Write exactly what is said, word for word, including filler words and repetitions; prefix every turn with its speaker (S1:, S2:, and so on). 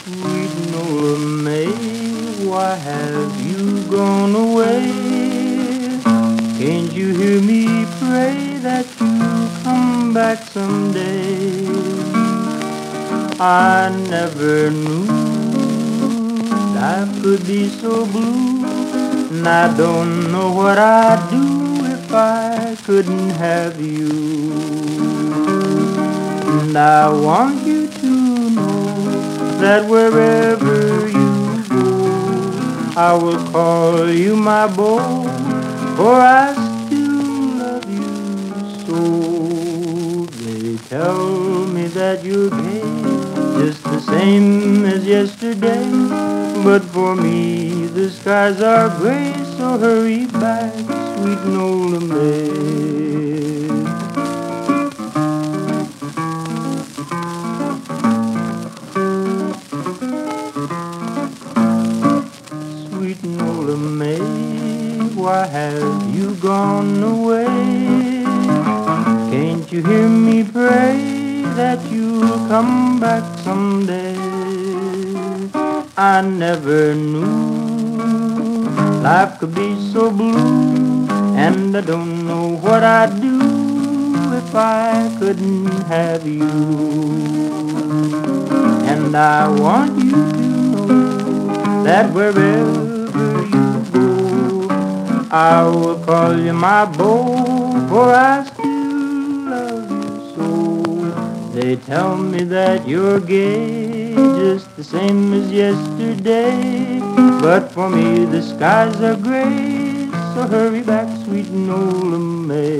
S1: Sweet Nola May, why have you gone away? Can't you hear me pray that you'll come back someday? I never knew life could be so blue, and I don't know what I'd do if I couldn't have you. And I want you to know that wherever you go, I will call you my beau, for I still love you so. They tell me that you're gay, just the same as yesterday, but for me the skies are gray, so hurry back, sweet Nola May. Sweet Nola May, why have you gone away? Can't you hear me pray that you'll come back someday? I never knew life could be so blue, and I don't know what I'd do if I couldn't have you. And I want you to know that wherever you go, I will call you my beau, for I still love you so. They tell me that you're gay, just the same as yesterday, but for me the skies are gray, so hurry back, sweet Nola May.